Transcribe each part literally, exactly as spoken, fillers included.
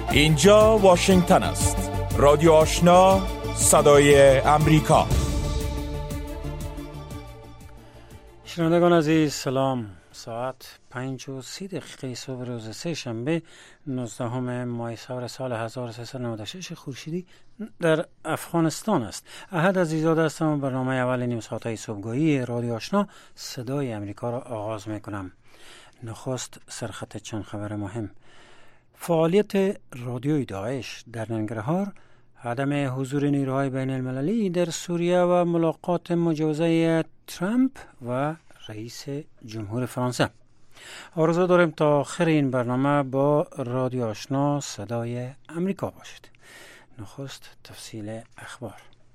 اینجا واشنگتن است. رادیو آشنا، صدای امریکا. شنوندگان عزیز سلام. ساعت پنج و سی دقیقه صبح روز سه شنبه نوزدهم ماه سال سال هزار و سیصد و نود و شش خورشیدی در افغانستان است. احد عزیزاده هستم و برنامه اول نیم ساعته صبحگاهی رادیو آشنا صدای امریکا را آغاز میکنم. نخست سرخط چند خبر مهم. فعالیت رادیوی داعش در ننگرهار، عدم حضور نیروهای بین المللی در سوریه و ملاقات مجوزه ترامپ و رئیس جمهور فرانسه. آرزو داریم تا آخر این برنامه با رادیو آشنا صدای امریکا باشید. نخست تفصیل اخبار.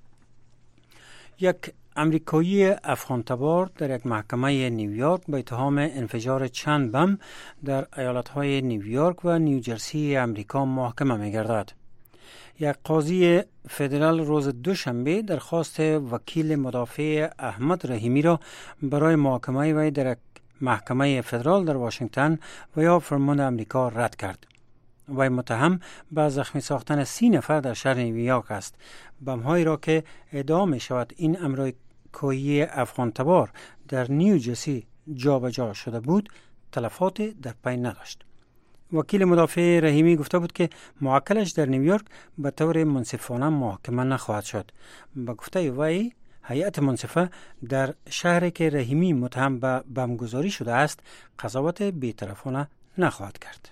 یک امریکایی افغان تبار در یک محکمه نیویورک به اتهام انفجار چند بم در ایالتهای نیویورک و نیوجرسی امریکا محاکمه می‌گردد. یک قاضی فدرال روز دوشنبه درخواست وکیل مدافع احمد رحیمی را برای محاکمه وی در محکمه فدرال در واشنگتن و یا فرمان امریکا رد کرد. وی متهم به زخمی ساختن سی نفر در شهر نیویورک است. بم‌هایی را که ادعا می شود این امریکایی افغان تبار در نیوجرسی جابجا شده بود تلفات در پی نداشت. وکیل مدافع رحیمی گفته بود که موکلش در نیویورک به طور منصفانه محاکمه نخواهد شد. به گفته وی هیئت منصفه در شهری که رحیمی متهم به بمبگذاری شده است قضاوت بی‌طرفانه نخواهد کرد.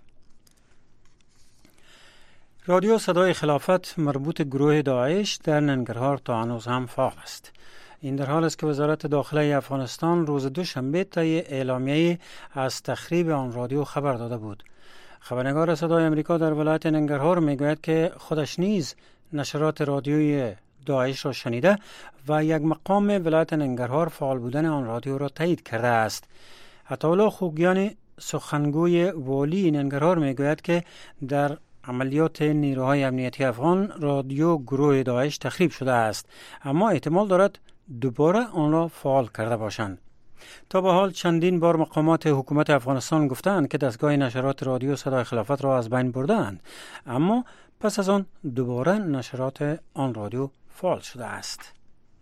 رادیو صدای خلافت مربوط گروه داعش در ننگرهار تا هنوز هم فعال است. این در حال است که وزارت داخله افغانستان روز دوشنبه طی اعلامیه از تخریب آن رادیو خبر داده بود. خبرنگار صدای امریکا در ولایت ننگرهار میگوید که خودش نیز نشرات رادیویی داعش را شنیده و یک مقام ولایت ننگرهار فعال بودن آن رادیو را تایید کرده است. عطاالله خوگیان سخنگوی والی ننگرهار میگوید که در عملیات نیروهای امنیتی افغان رادیو گروه داعش تخریب شده است، اما احتمال دارد دوباره آن را فعال کرده باشند. تا به حال چندین بار مقامات حکومت افغانستان گفتند که دستگاه نشرات رادیو صدای خلافت را از بین بردند، اما پس از آن دوباره نشرات آن رادیو فعال شده است.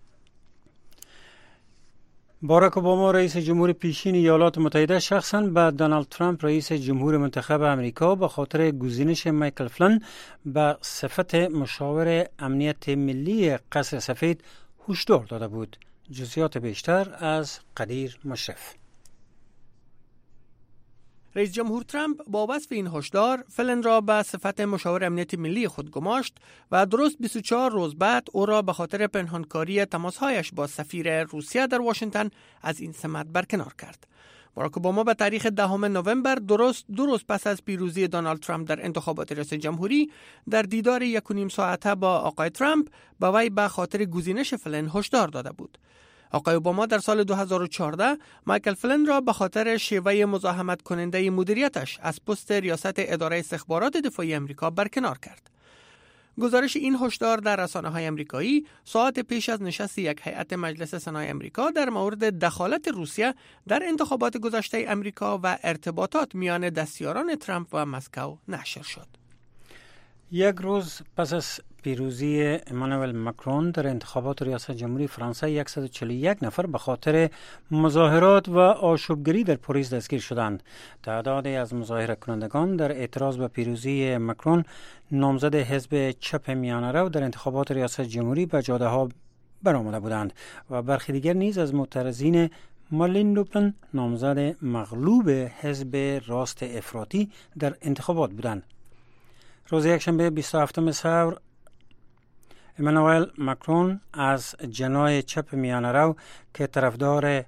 باراک اوباما رئیس جمهور پیشین ایالات متحده شخصاً به دونالد ترامپ رئیس جمهور منتخب امریکا به خاطر گزینش مایکل فلین به صفت مشاور امنیت ملی قصر سفید هشدار داده بود. جزئیات بیشتر از قدیر مشرف. رئیس جمهور ترامپ با وصف این هشدار فلین را به صفت مشاور امنیت ملی خود گماشت و درست بیست و چهار روز بعد او را به خاطر پنهانکاری تماسهایش با سفیر روسیه در واشنگتن از این سمت برکنار کرد. باراک اوباما به تاریخ دهم نوامبر درست دو روز پس از پیروزی دونالد ترامپ در انتخابات ریاست جمهوری در دیدار یک و نیم ساعته با آقای ترامپ به وی به خاطر گزینش فلین هشدار داده بود. آقای اوباما در سال دو هزار و چهارده مایکل فلین را به خاطر شیوه مزاحمت کننده مدیریتش از پست ریاست اداره استخبارات دفاعی امریکا برکنار کرد. گزارش این هشدار در رسانه‌های آمریکایی ساعت پیش از نشست یک هیئت مجلس سنای امریکا در مورد دخالت روسیه در انتخابات گذشته امریکا و ارتباطات میان دستیاران ترامپ و مسکو نشر شد. یک روز پس از پیروزی امانوئل ماکرون در انتخابات ریاست جمهوری فرانسه صد و چهل و یک نفر به خاطر مظاهرات و آشوبگری در پاریس دستگیر شدند. تعدادی از مظاهره کنندگان در اعتراض به پیروزی ماکرون نامزد حزب چپ میانه‌رو در انتخابات ریاست جمهوری به جاده ها برآمده بودند و برخی دیگر نیز از معترضین مارین لوپن نامزد مغلوب حزب راست افراطی در انتخابات بودند. روز یکشنبه بیست و هفتم سپتامبر امانوئل ماکرون از جناح چپ میانه‌رو که طرفدار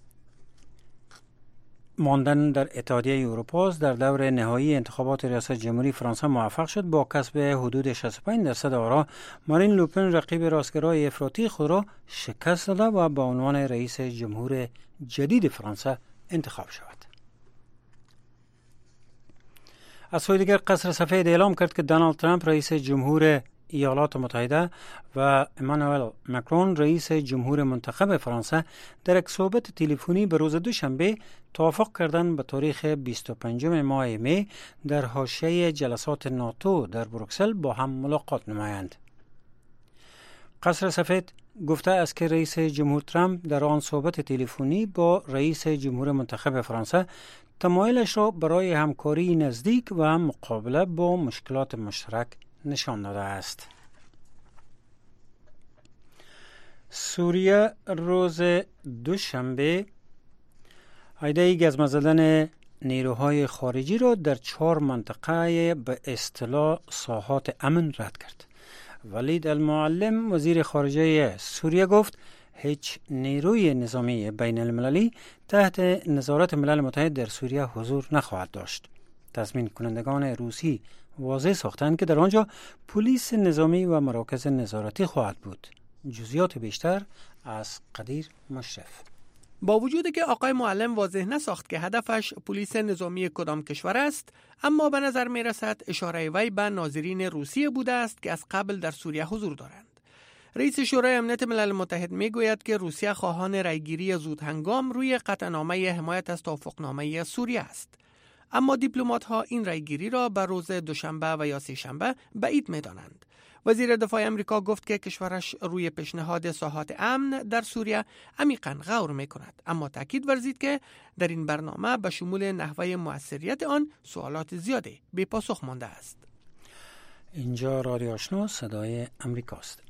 ماندن در اتحادیه اروپا در دور نهایی انتخابات ریاست جمهوری فرانسه موفق شد با کسب حدود شصت و پنج درصد آرا مارین لوپن رقیب راستگرای افراطی خود را شکست داده و به عنوان رئیس جمهور جدید فرانسه انتخاب شود. از سوی دیگر قصر سفید اعلام کرد که دونالد ترامپ رئیس جمهور ایالات متحده و امانوئل مکرون رئیس جمهور منتخب فرانسه در یک صحبت تلفنی به روز دوشنبه توافق کردند به تاریخ بیست و پنجم ماه می در حاشیه جلسات ناتو در بروکسل با هم ملاقات نمایند. قصر سفید گفته است که رئیس جمهور ترامپ در آن صحبت تلفنی با رئیس جمهور منتخب فرانسه تمایلش را برای همکاری نزدیک و مقابله با مشکلات مشترک نشان داده است. سوریه روز دوشنبه ایده گزم زدن نیروهای خارجی را در چهار منطقه به اصطلاح ساحات امن رد کرد. ولید المعلم وزیر خارجه سوریه گفت هیچ نیروی نظامی بین المللی تحت نظارت ملل متحد در سوریه حضور نخواهد داشت. تضمین کنندگان روسی واضح ساختند که در آنجا پلیس نظامی و مراکز نظارتی خواهد بود. جزئیات بیشتر از قدیر مشرف. با وجود که آقای معلم واضح نساخت که هدفش پلیس نظامی کدام کشور است، اما به نظر می رسد اشاره وی به ناظرین روسیه بوده است که از قبل در سوریه حضور دارند. رئیس شورای امنیت ملل متحد می گوید که روسیه خواهان رایگیری زود هنگام روی قطعنامه حمایت از توافقنامه سوریه است. اما دیپلمات ها این رایگیری را به روز دوشنبه و یا سه‌شنبه بعید می دانند. وزیر دفاع امریکا گفت که کشورش روی پیشنهاد ساحات امن در سوریه عمیقاً غور می کند، اما تاکید ورزید که در این برنامه به شمول نحوه مؤثریت آن سوالات زیادی بی پاسخ مانده است. اینجا رادیو آشنا صدای امریکاست.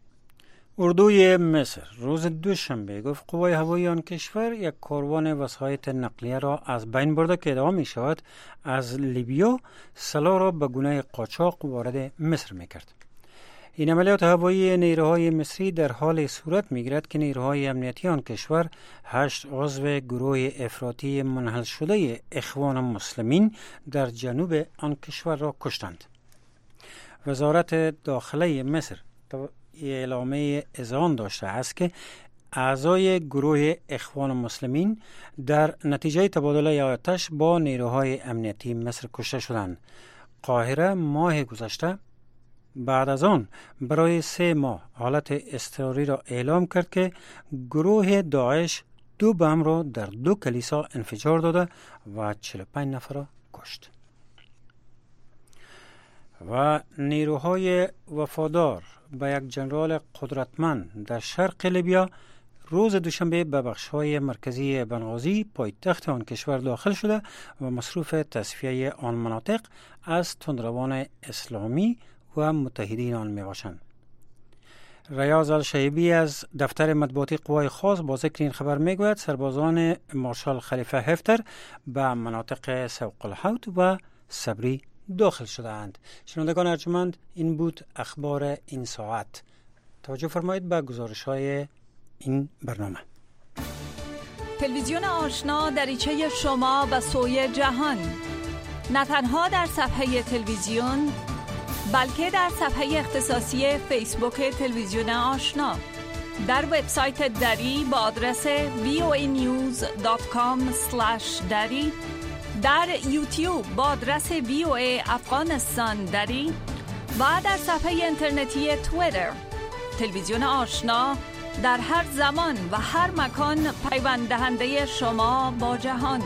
اردوی مصر روز دوشنبه گفت قوای هوایی آن کشور یک کاروان وسایط نقلیه را از بین برده که ادعا می شود از لیبیا سلاح را به گونه قاچاق وارد مصر می کرد. این عملیات هوایی نیروهای مصری در حال صورت می گیرد که نیروهای امنیتی آن کشور هشت عضو گروه افراطی منحل شده اخوان مسلمین در جنوب آن کشور را کشتند. وزارت داخله مصر اعلامیه اذعان داشته است که اعضای گروه اخوان مسلمین در نتیجه تبادل آتش با نیروهای امنیتی مصر کشته شدند. قاهره ماه گذشته بعد از آن برای سه ماه حالت اضطراری را اعلام کرد که گروه داعش دو بم را در دو کلیسا انفجار داده و چهل و پنج نفر را کشت. و نیروهای وفادار به یک جنرال قدرتمند در شرق لیبیا روز دوشنبه به بخش‌های مرکزی بنغازی پایتخت آن کشور داخل شده و مصروف تصفیه آن مناطق از تندروان اسلامی و متحدین آن میباشند. ریاض الشیبی از دفتر مطبوعاتی قوای خاص با ذکر این خبر میگوید سربازان مارشال خلیفه هفتر به مناطق سوق الحوت و صبری داخل شده‌اند. شنوندگان ارجمند، این بود اخبار این ساعت. توجه فرمایید به گزارش‌های این برنامه. تلویزیون آشنا دریچه شما به سوی جهان، نه تنها در صفحه تلویزیون بلکه در صفحه اختصاصی فیسبوک تلویزیون آشنا، در وبسایت دری با آدرس وی او ای نیوز دات کام اسلش دری، در یوتیوب با آدرس وی او ای افغانستان دری و در صفحه اینترنتی توییتر. تلویزیون آشنا در هر زمان و هر مکان پیوند دهنده شما با جهان.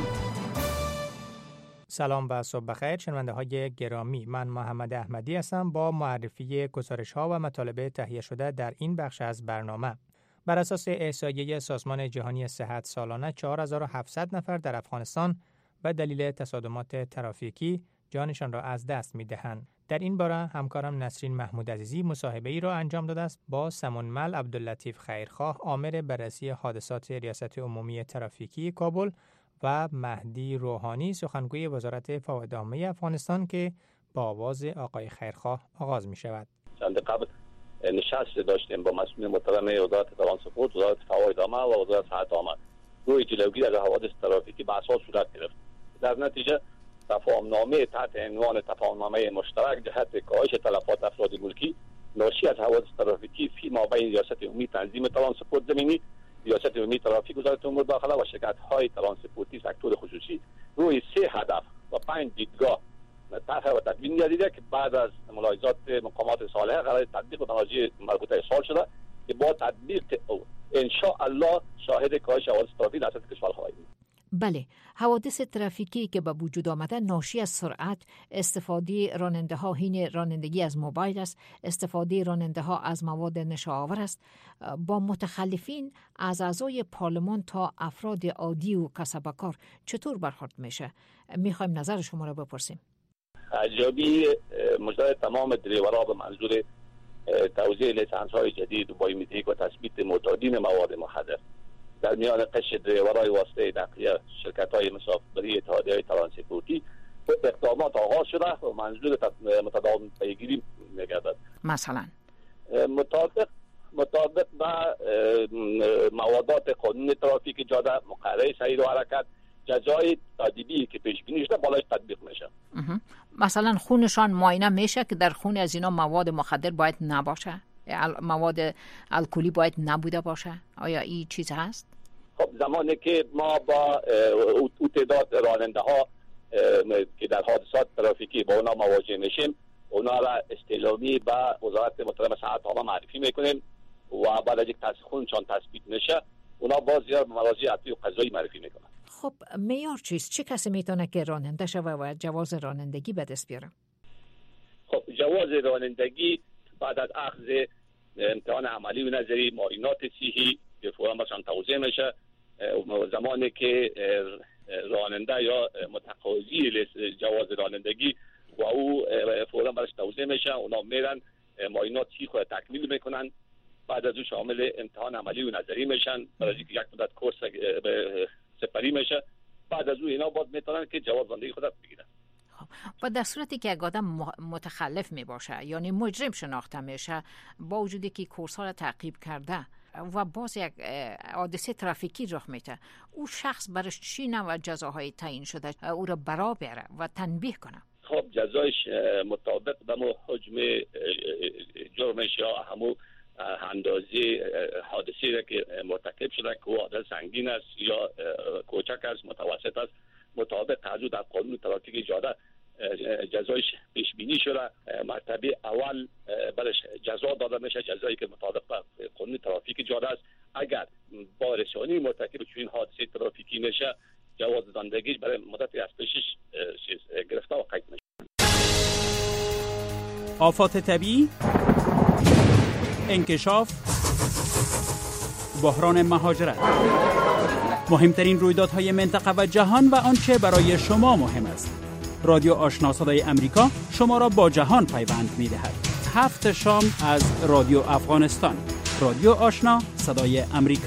سلام و صبح بخیر شنونده های گرامی، من محمد احمدی هستم با معرفی گزارش ها و مطالب تهیه شده در این بخش از برنامه. بر اساس احصایه سازمان جهانی صحت سالانه چهار هزار و هفتصد نفر در افغانستان به دلیل تصادمات ترافیکی جانشان را از دست می‌دهند. در این باره همکارم نسرین محمود عزیزی مصاحبه‌ای را انجام داده است با سمنمل عبداللطیف خیرخواه، آمر بررسی حادثات ریاست عمومی ترافیکی کابل و مهدی روحانی، سخنگوی وزارت فواید عامه افغانستان که با آواز آقای خیرخواه آغاز می‌شود. چند قبل نشست داشتیم با مسئولین محترم وزارت ترانسپورت، وزارت فواید عامه و وزارت صحت عامه روی جلوگیری از حوادث ترافیکی بحث صورت گرفت. در نتیجه تفاهمنامه تحت عنوان تفاهمنامه مشترک جهت کاهش تلفات افراد ملکی ناشی از حوادث ترافیکی فی مابین ریاست عمومی تنظیم ترانسپورت زمینی، ریاست عمومی ترافیک وزارت امور داخله و شرکت‌های ترانسپورتی سکتور خصوصی روی سه هدف و پنج دیدگاه طرح و تدوین گردیده که بعد از ملاحظات مقامات صالحه قرار تطبیق و مراجع مربوطه ارسال شده که با تطبیق ان شاء الله شاهد کاهش حوادث ترافیک در سطح کشور خواهیم بود. بله، حوادث ترافیکی که به وجود آمده ناشی از سرعت، استفاده راننده ها حین رانندگی از موبایل است، استفاده راننده ها از مواد نشاآور است. با متخلفین از اعضای پارلمان تا افراد عادی و کسب و کار چطور برخورد میشه؟ میخوایم نظر شما را بپرسیم. ارزیابی مجدد تمام دریورها به منظور توزیع لیسانس های جدید و بایومتریک و تثبیت معتادین مواد مخدر در میان قشر دریورهای واسطه نقلیه، شرکت های مسافربری، اتحادیه های ترانسپورتی اقدامات آغاز شده و منظور متداوم پیگیری میگردد. مثلا مطابق مطابق با موادات قانون ترافیک جاده، مقرره سیر و حرکت، جزای تادیبی که پیش بینی شده بالاش تطبیق میشه. مثلا خونشان معاینه میشه که در خون از اینا مواد مخدر باید نباشه، مواد الکلی باید نبوده باشه. آیا این چیز هست؟ خب زمانی که ما با او تعداد راننده ها که در حادثات ترافیکی با اونا مواجه میشیم، اونا را استعلامی با وزارت محترم صحت عامه معرفی میکنیم و بعد از یک خونشان تثبیت میشه، اونا باز یا مراجع عطفی و قضایی معرفی میکنن. خب معیار چیست؟ چه کسی میتونه که راننده شوه و جواز رانندگی به دست بیاره؟ خب جواز رانندگی بعد از اخذ امتحان عملی و نظری، معاینات صحی که فوراً باشن توضیح میشه. زمانی که راننده یا متقاضی جواز رانندگی و او فوراً براش توضیح میشه، اونا میرن معاینات صحی خود تکمیل میکنن، بعد از او شامل امتحان عملی و نظری میشن، برای اینکه یک مدت کورس سپری میشه. بعد از او اینا باید میتونن که جواز رانندگی خود بگیرن. و در صورتی که یک آدم متخلف می باشه، یعنی مجرم شناخته میشه، با وجودی که کورس ها را تعقیب کرده و باز یک حادثه ترافیکی رخ میده، او شخص برش چی نوع جزاهای تعیین شده او را برا بره و تنبیه کنه؟ خب جزایش مطابق به مو حجم جرمش یا همو اندازه حادثه را که مرتکب شده که حادثه سنگین است یا کوچک است، متوسط است، مطابق حدود در قانون ترافیک جاده جزایش پیش بینی شده. مرتبه اول برش جزا داده میشه، جزایی که مطابق با قانون ترافیک جاده است. اگر با رسانی مرتکب چنین حادثه ترافیکی میشه، جواز رانندگی برای مدتی از پیشش گرفته و قید میشه. آفات طبیعی، انکشاف، بحران مهاجرت، مهمترین رویدادهای منطقه و جهان و آنچه برای شما مهم است. رادیو آشنا صدای امریکا شما را با جهان پیوند می‌دهد. هفت شام از رادیو افغانستان. رادیو آشنا صدای امریکا.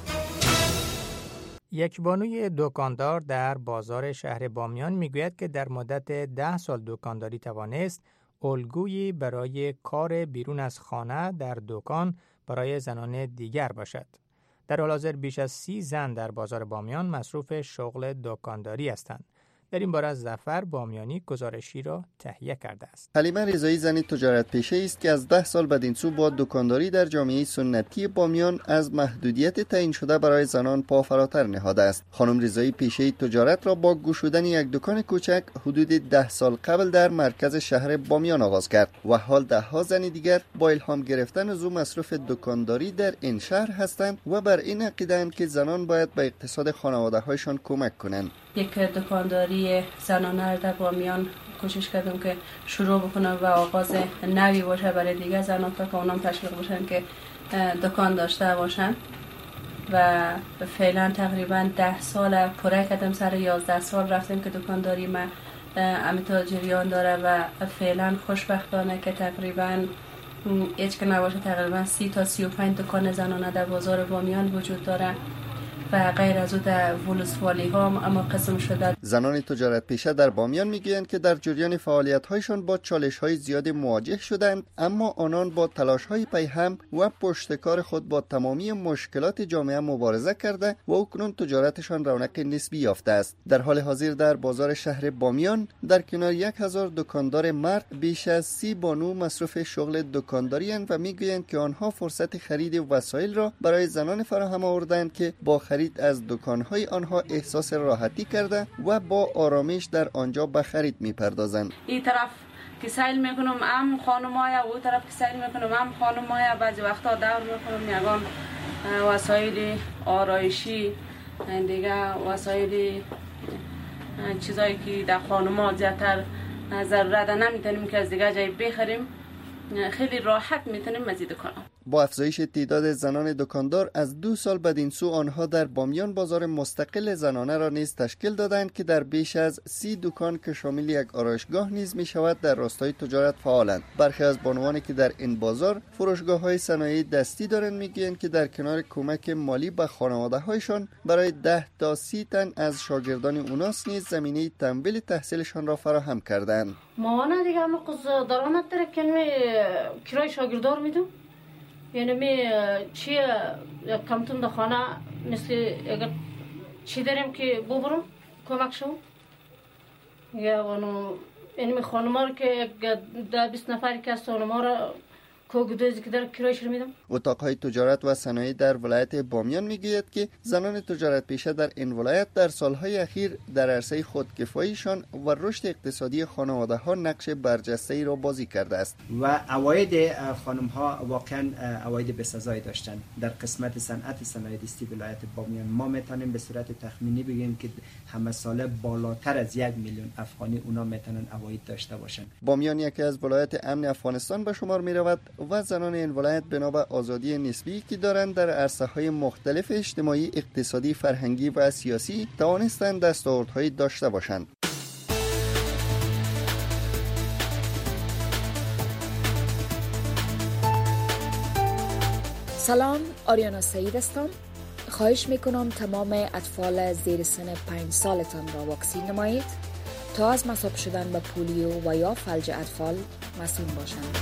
یک بانوی دکاندار در بازار شهر بامیان میگوید که در مدت ده سال دکانداری توانست الگویی برای کار بیرون از خانه در دکان برای زنان دیگر باشد. در حال حاضر بیش از سی زن در بازار بامیان مصروف شغل دکانداری هستند. در این باره ظفر بامیانی گزارشی را تهیه کرده است. حلیمه رضایی زنی تجارت پیشه است که از ده سال بدین سو با دکانداری در جامعه سنتی بامیان از محدودیت تعیین شده برای زنان پا فراتر نهاده است. خانم رضایی پیشه تجارت را با گشودن یک دکان کوچک حدود ده سال قبل در مرکز شهر بامیان آغاز کرد و حال ده ها زن دیگر با الهام گرفتن از او مصروف دکانداری در این شهر هستند و بر این عقیده‌اند که زنان باید به اقتصاد خانواده‌هایشان کمک کنند. یک دکانداری زنانه در بامیان کوشش کردم که شروع بکنم و آغاز نوی باشه برای دیگه زنان تا که اونام تشویق باشن که دکان داشته باشن و فعلا تقریبا ده سال پره کردم، سر یازده سال رفتیم که دکانداری من امیتا جریان داره و فعلا خوشبختانه که تقریبا هیچ که نباشه تقریبا سی تا سی و پنج دکان زنانه در بازار بامیان وجود داره و غیر از او در ولسوالی ها اما قسم شده. زنان تجارت پیشه در بامیان میگویند که در جریان فعالیت هایشان با چالش های زیاد مواجه شدند، اما آنان با تلاش های پیهم و پشتکار خود با تمامی مشکلات جامعه مبارزه کرده و اکنون تجارتشان رونق نسبی یافته است. در حال حاضر در بازار شهر بامیان در کنار یک هزار دکاندار مرد بیش از سی بانو مصروف شغل دکانداری اند و میگویند که آنها فرصت خرید وسایل را برای زنان فراهم آوردند که با خرید از دکان‌های آنها احساس راحتی کرده و با آرامش در آنجا به خرید می‌پردازند. این طرف که سیل میکنم هم خانم‌های او طرف که سیل میکنم هم خانم‌های بعضی وقتا دور میکنم یگان وسایل آرایشی دیگه وسایل چیزایی که در خانم‌ها زیادتر ضرورت نمیتونیم که از دیگه جای بخریم خیلی راحت میتونیم مزید کنم. با افزایش تعداد زنان دکاندار از دو سال بدین سو آنها در بامیان بازار مستقل زنانه را نیز تشکیل دادند که در بیش از سی دکان که شامل یک آرایشگاه نیز می شود در راستای تجارت فعالند. برخی از بانوانی که در این بازار فروشگاه های صنایع دستی دارند میگویند که در کنار کمک مالی به خانواده هایشان برای ده تا سی تن از شاگردان اوناس نیز زمینه تمویل تحصیلشان را فراهم کردند. مامان دیگه هم قضا درآمد داره که می کرای شاگردار میدم. یعنی می چی کمتون در خانه مثل اگر چی داریم که ببرم کمک شو یا اونو یعنی می خانم ها که ده بیست نفری که از خانم ها را کوگدوزی که در کرایش رو میدم. اتاقهای تجارت و صنایع در ولایت بامیان میگوید که زنان تجارت پیشه در این ولایت در سالهای اخیر در عرصه خودکفاییشان و رشد اقتصادی خانواده ها نقش برجسته‌ای را بازی کرده است و عواید خانم ها واقعا عواید بسزایی داشتند. در قسمت صنعت صنایع دستی ولایت بامیان ما میتونیم به صورت تخمینی بگیم که همه ساله بالاتر از یک میلیون افغانی اونا میتونن عواید داشته باشند. بامیان یکی از ولایت امن افغانستان به شمار میرود و زنان این ولایت بنا به آزادی نسبی که دارند در عرصه‌های مختلف اجتماعی، اقتصادی، فرهنگی و سیاسی توانستند دستاوردهایی داشته باشند. سلام، آریانا سعید هستم. خواهش میکنم تمام اطفال زیر سن پنج سالتان را واکسین نمایید تا از مصاب شدن به پولیو و یا فلج اطفال مسئول باشند.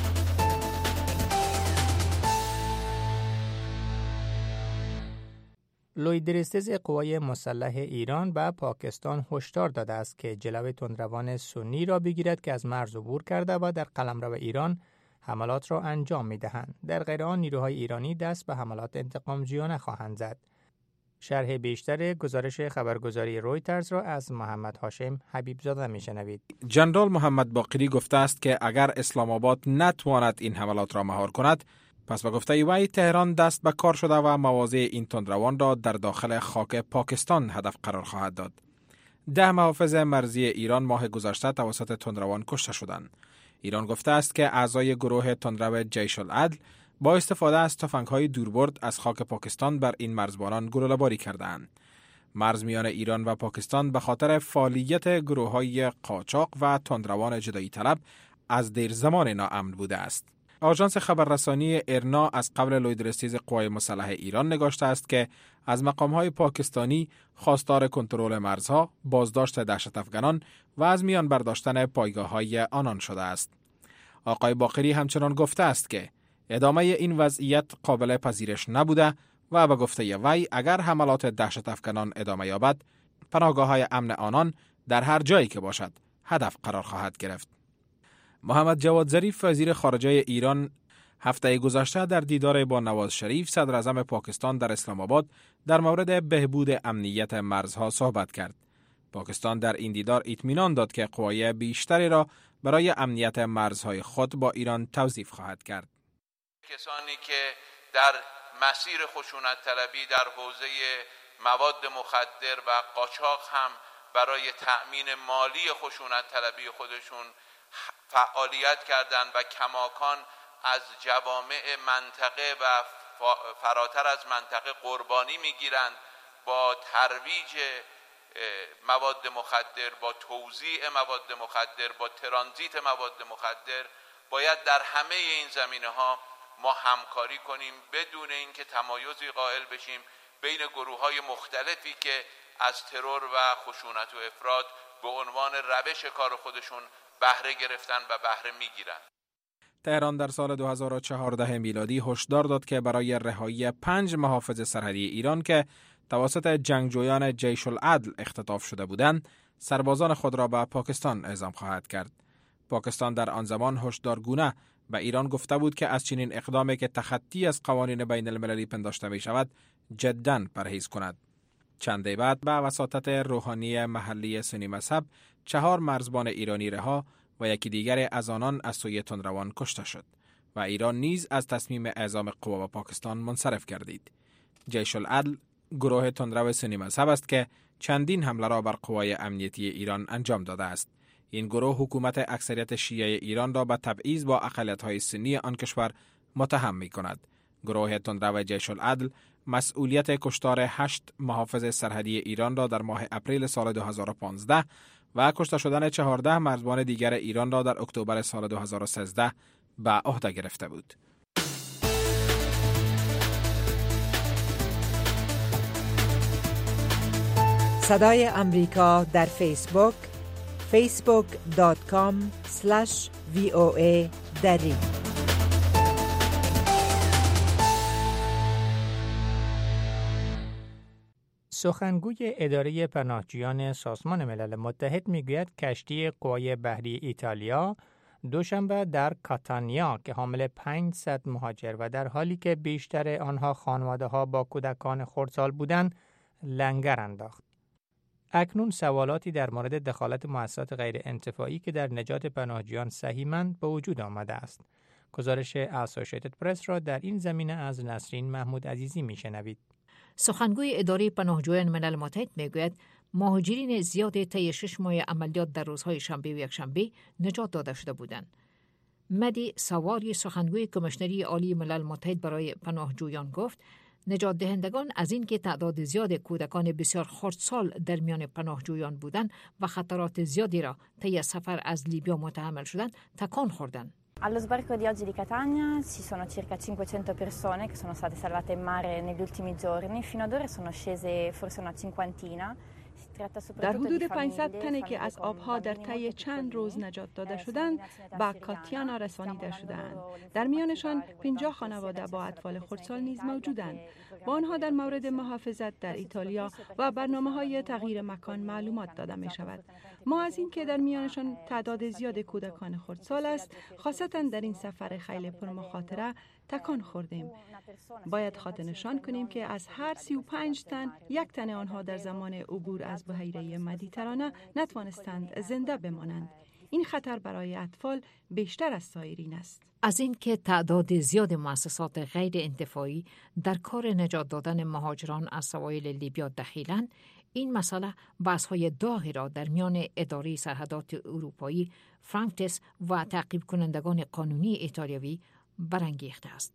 لوی درستز قوای مسلح ایران به پاکستان هشدار داده است که جلوی تندروان سنی را بگیرد که از مرز عبور کرده و در قلمرو ایران حملات را انجام می‌دهند. در غیر آن نیروهای ایرانی دست به حملات انتقام‌جویانه خواهند زد. شرح بیشتر گزارش خبرگزاری رویترز را از محمد هاشم حبیبزاده می‌شنوید. جنرال محمد باقری گفته است که اگر اسلام آباد نتواند این حملات را مهار کند، پس به گفته وی تهران دست به کار شده و مواضع این تندروان را در داخل خاک پاکستان هدف قرار خواهد داد. ده محافظ مرزی ایران ماه گذشته توسط تندروان کشته شدند. ایران گفته است که اعضای گروه تندرو جیش العدل با استفاده از تفنگ‌های دوربرد از خاک پاکستان بر این مرزبانان گلوله‌باری کردند. مرز میان ایران و پاکستان به خاطر فعالیت گروه‌های قاچاق و تندروان جدایی طلب از دیر زمان ناامن بوده است. آژانس خبررسانی ارنا از قبل لویدرستیز قوای مسلح ایران نگاشته است که از مقام‌های پاکستانی خواستار کنترل مرزها، بازداشت دهشت افغانان و از میان برداشتن پایگاه‌های آنان شده است. آقای باقری همچنان گفته است که ادامه این وضعیت قابل پذیرش نبوده و به گفته وی اگر حملات دهشت افغانان ادامه یابد، پناهگاه‌های امن آنان در هر جایی که باشد هدف قرار خواهد گرفت. محمد جواد ظریف وزیر خارجه ایران هفته گذشته در دیدار با نواز شریف صدر اعظم پاکستان در اسلام آباد در مورد بهبود امنیت مرزها صحبت کرد. پاکستان در این دیدار اطمینان داد که قوای بیشتری را برای امنیت مرزهای خود با ایران توظیف خواهد کرد. کسانی که در مسیر خشونت طلبی در حوزه مواد مخدر و قاچاق هم برای تأمین مالی خشونت طلبی خودشون فعالیت کردند و کماکان از جوامع منطقه و فراتر از منطقه قربانی میگیرند. با ترویج مواد مخدر، با توزیع مواد مخدر، با ترانزیت مواد مخدر باید در همه این زمینه‌ها ما همکاری کنیم بدون اینکه تمایزی قائل بشیم بین گروه‌های مختلفی که از ترور و خشونت و افراط به عنوان روش کار خودشون بهره گرفتن و بهره میگیرن. تهران در سال دو هزار و چهارده میلادی هشدار داد که برای رهایی پنج محافظ سرحدی ایران که توسط جنگجویان جیش العدل اختطاف شده بودند، سربازان خود را به پاکستان اعزام خواهد کرد. پاکستان در آن زمان هشدارگونه به ایران گفته بود که از چنین اقدامی که تخطی از قوانین بین المللی پنداشته می شود جداً پرهیز کند. چندی بعد به وساطت روحانی محلی سنی مذهب چهار مرزبان ایرانی رها و یکی دیگر از آنان از سوی تندروان کشته شد و ایران نیز از تصمیم اعزام قوا با پاکستان منصرف گردید. جیش العدل گروه تندرو سنی مذهب است که چندین حمله را بر قوای امنیتی ایران انجام داده است. این گروه حکومت اکثریت شیعه ایران را به تبعیض با اقلیت‌های سنی آن کشور متهم می‌کند. گروه تندرو جیش العدل مسئولیت کشتار هشت محافظ سرحدی ایران را در ماه اپریل سال دو هزار و پانزده و کشته شدن چهارده مرزبان دیگر ایران را در اکتبر سال دو هزار و سیزده به عهده گرفته بود. صدای امریکا در فیسبوک فیسبوک دات کام اسلش وی او ای دری. سخنگوی اداره پناهجویان سازمان ملل متحد میگوید کشتی قوای بحری ایتالیا دوشنبه در کاتانیا که حامل پانصد مهاجر و در حالی که بیشتر آنها خانواده‌ها با کودکان خردسال بودند لنگر انداخت. اکنون سوالاتی در مورد دخالت مؤسسات غیر انتفاعی که در نجات پناهجویان سهیمند به وجود آمده است. گزارش اسوسییتد پرس را در این زمینه از نسرین محمود عزیزی میشنوید. سخنگوی اداره پناهجویان ملل متحد میگوید مهاجرین زیاد طی شش ماه عملیات در روزهای شنبه و یکشنبه نجات داده شده بودند. مدی سواری سخنگوی کمیشنری عالی ملل متحد برای پناهجویان گفت نجات دهندگان از اینکه تعداد زیاد کودکان بسیار خردسال در میان پناهجویان بودند و خطرات زیادی را طی سفر از لیبیا متحمل شدند تکان خوردند. Allo sbarco di oggi di Catania ci sono circa cinquecento persone che sono state salvate in mare negli ultimi giorni. Fino ad ora sono scese forse una cinquantina. در حدود پانصد تنی که از آبها در طی چند روز نجات داده شدند به کاتیانا رسانیده شدند. در میانشان پنجاه خانواده با اطفال خردسال نیز موجودند. با آنها در مورد محافظت در ایتالیا و برنامه‌های تغییر مکان معلومات داده می شود. ما از این که در میانشان تعداد زیاد کودکان خردسال است، خاصتا در این سفر خیلی پرمخاطره تکان خوردیم. باید خاطر نشان کنیم که از هر سی و پنج تن یک تن آنها در زمان عبور از بحیره مدیترانه نتوانستند زنده بمانند. این خطر برای اطفال بیشتر از سایرین است. از این که تعداد زیاد مؤسسات غیر انتفاعی در کار نجات دادن مهاجران از سواحل لیبیا دخیلند، این مسئله بحث‌های داغی را در میان اداره سرحدات اروپایی فرانکتس و تعقیب کنندگان قانونی ایتالیایی برانگیخته است.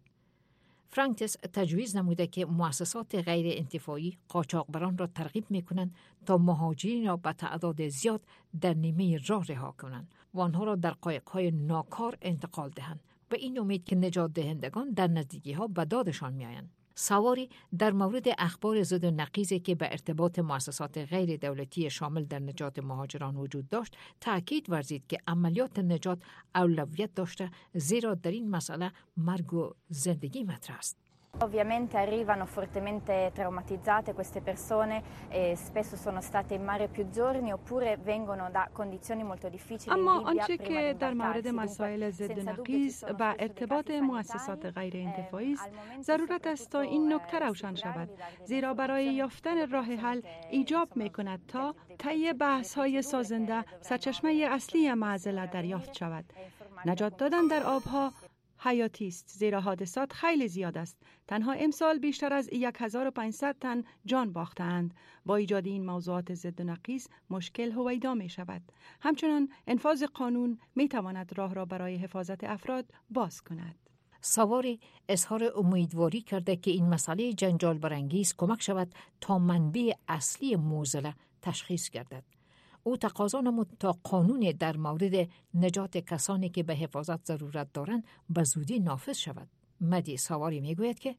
فرانکتس تجویز نموده که مؤسسات غیر انتفاعی قاچاقبران را ترغیب می‌کنند تا مهاجرین را به تعداد زیاد در نیمه راه رها کنند و آنها را در قایق‌های ناکار انتقال دهند به این امید که نجات دهندگان در نزدیکی‌ها به دادشان می‌آیند. سواری در مورد اخبار ضد و نقیضی که به ارتباط مؤسسات غیر دولتی شامل در نجات مهاجران وجود داشت، تأکید ورزید که عملیات نجات اولویت داشته زیرا در این مسئله مرگ و زندگی مطرح است. Ovviamente arrivano fortemente traumatizzate queste persone e spesso sono state in mare più giorni oppure vengono da condizioni molto difficili. اما آنچه که در مورد مسائل ضد و نقیض و ارتباط مؤسسات غیر انتفاعی است، ضرورت است تا این نکته روشن شود، زیرا برای یافتن راه حل ایجاب می‌کند تا طی بحث‌های سازنده سرچشمه اصلی معضل دریافت شود. نجات دادن در آبها حیاتی است، زیرا حادثات خیلی زیاد است. تنها امسال بیشتر از هزار و پانصد تن جان باختند. با ایجاد این موضوعات ضد و نقیض مشکل هویدا می شود. همچنان انفاذ قانون می تواند راه را برای حفاظت افراد باز کند. سواری اظهار امیدواری کرده که این مسئله جنجال برانگیز کمک شود تا منبع اصلی معضل تشخیص گردد. او تقاضا نمود تا قانون در مورد نجات کسانی که به حفاظت ضرورت دارند به زودی نافذ شود. مدی سواری میگوید که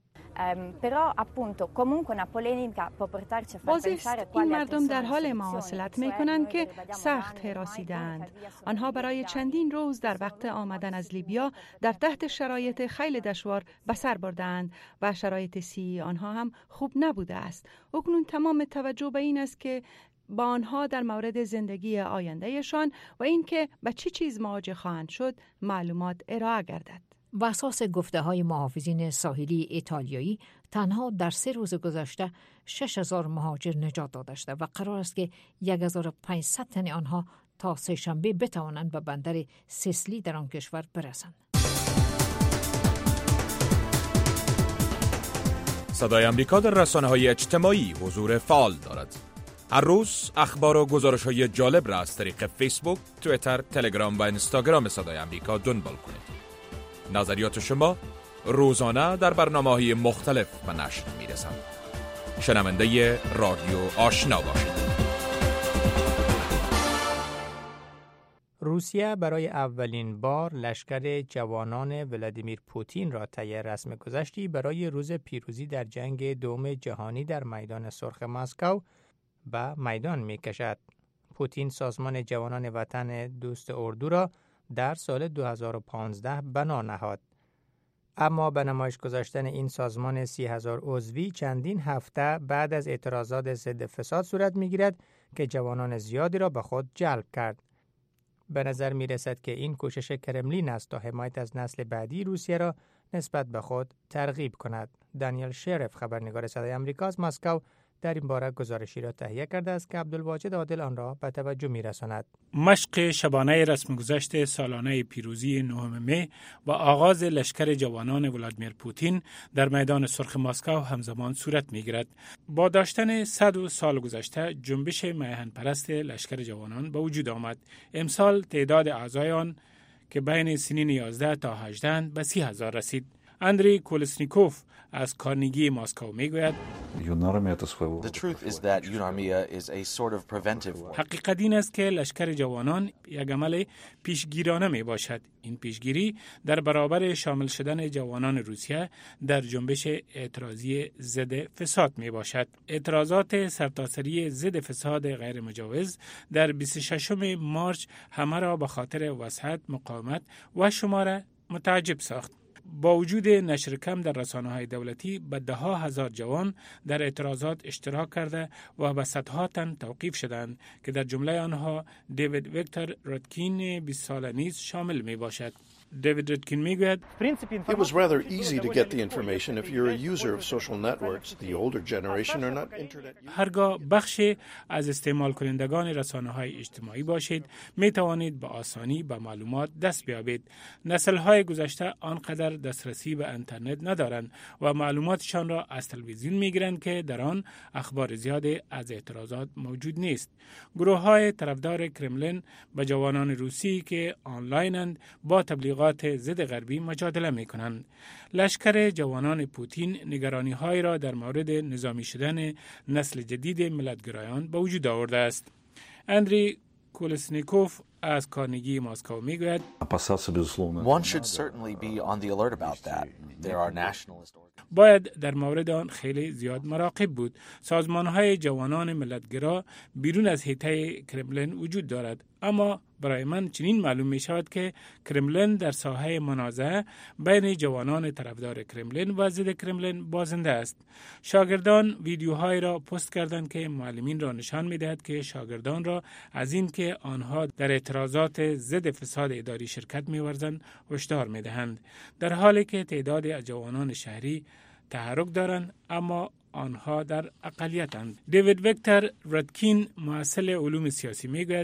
بازیست این مردم در حال مواصلت می کنند که سخت هراسیدند. آنها برای چندین روز در وقت آمدن از لیبیا در تحت شرایط خیلی دشوار به سر بردند و شرایط صحی آنها هم خوب نبوده است. اکنون تمام توجه به این است که با آنها در مورد زندگی آیندهشان و اینکه به چه چیز مواجه خواهند شد معلومات ارائه گردد. بر اساس گفته های محافظین ساحلی ایتالیایی، تنها در سه روز گذشته شش هزار مهاجر نجات داده شده و قرار است که یک هزار و پانصد تن آنها تا سه شنبه بتوانند به بندر سیسلی در آن کشور برسند. صدای امریکا در رسانه‌های اجتماعی حضور فعال دارد. هر روز اخبار و گزارش‌های جالب را از طریق فیسبوک، توییتر، تلگرام و اینستاگرام صدای امریکا دنبال کنید. نظریات شما روزانه در برنامه‌های مختلف به نشر می‌رسند. شنونده رادیو آشنا باشید. روسیه برای اولین بار لشکر جوانان ولادیمیر پوتین را طی رسم گذشتی برای روز پیروزی در جنگ دوم جهانی در میدان سرخ مسکو به میدان می کشد. پوتین سازمان جوانان وطن دوست اردو را در سال دو هزار و پانزده بنا نهاد. اما به نمایش گذاشتن این سازمان سی هزار عضوی چندین هفته بعد از اعتراضات ضد فساد صورت می گیرد که جوانان زیادی را به خود جلب کرد. به نظر می رسد که این کوشش کرملین است تا حمایت از نسل بعدی روسیه را نسبت به خود ترغیب کند. دانیل شرف، خبرنگار صدای آمریکا از مسکو، در این باره گزارشی را تهیه کرده است که عبدالواجد عادل آن را به توجه می رساند. مشق شبانه رسم گذشت سالانه پیروزی نهم می و آغاز لشکر جوانان ولادیمیر پوتین در میدان سرخ مسکو همزمان صورت می گیرد. با داشتن صد سال گذشته جنبش میهن پرست لشکر جوانان به وجود آمد. امسال تعداد اعضای آن که بین سنین یازده تا هجده به سی هزار رسید. اندری کولسنیکوف از کارنگی مسکو میگوید حقیقت این است که لشکر جوانان یک عمل پیشگیرانه می باشد. این پیشگیری در برابر شامل شدن جوانان روسیه در جنبش اعتراضی ضد فساد می باشد. اعتراضات سرتاسری ضد فساد غیر مجوز در بیست و ششم مارس همه را به خاطر وسعت، مقاومت و شمار متعجب ساخت. با وجود نشر کم در رسانه‌های دولتی به ده ها هزار جوان در اعتراضات اشتراک کرده و به صدها تن توقیف شدند که در جمله آنها دیوید ویکتور رودکین بیست ساله نیز شامل می باشد. دیوید رودکین میگوید It was rather easy to get the information if you're a user of social networks. The older generation are not internet. هرگاه بخشی از استعمال کنندگان رسانه‌های اجتماعی باشید می توانید به آسانی به معلومات دست بیابید. نسل‌های گذشته آنقدر دسترسی به اینترنت ندارند و معلوماتشان را از تلویزیون میگیرند که در آن اخبار زیادی از اعتراضات موجود نیست. گروه‌های طرفدار کرملین به جوانان روسی که آنلاینند با تبلیغات ضد غربی مجادله می کنند. لشکر جوانان پوتین نگرانی‌های را در مورد نظامی شدن نسل جدید ملت‌گرایان به وجود آورده است. اندری کولسنیکوف از کارنگی مسکو میگوید One should certainly be on the alert about that. There are nationalist باید در مورد آن خیلی زیاد مراقب بود. سازمان‌های جوانان ملت‌گرا بیرون از حیطه کرملین وجود دارد، اما برای من چنین معلوم می شود که کرملین در ساحه منازعه بین جوانان طرفدار کرملین و ضد کرملین بازنده است. شاگردان ویدیوهایی را پست کردند که معلمین را نشان می دهد که شاگردان را از این که آنها در اعتراضات ضد فساد اداری شرکت می ورزند هشدار می دهند، در حالی که تعدادی از جوانان شهری تحرک دارند اما آنها در اقلیتند. دیوید ویکتور رودکین، محصل علوم سیاسی میگوید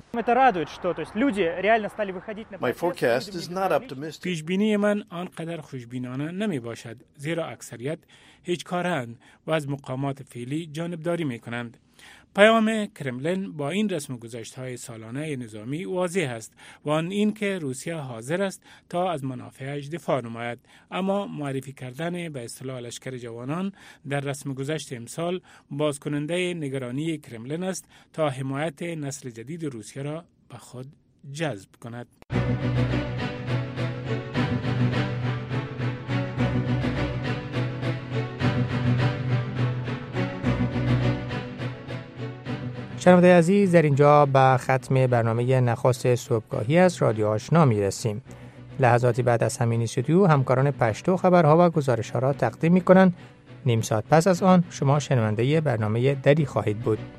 My forecast is not optimistic. پیشبینی من آنقدر خوشبینانه نمی باشد، زیرا اکثریت هیچ کارند و از مقامات فعلی جانبداری می کنند. پیام کرملین با این رسم گذشت‌های سالانه نظامی واضح است و آن این که روسیه حاضر است تا از منافعش دفاع نماید، اما معرفی کردن به اصطلاح لشکر جوانان در رسم گذشت امسال بازکننده نگرانی کرملین است تا حمایت نسل جدید روسیه را به خود جذب کند. شنونده عزیز، در اینجا به ختم برنامه نخست صبحگاهی از رادیو آشنا می رسیم. لحظاتی بعد از همین استودیو همکاران پشتو خبرها و گزارش‌ها را تقدیم می کنند. نیم ساعت پس از آن شما شنونده برنامه دری خواهید بود.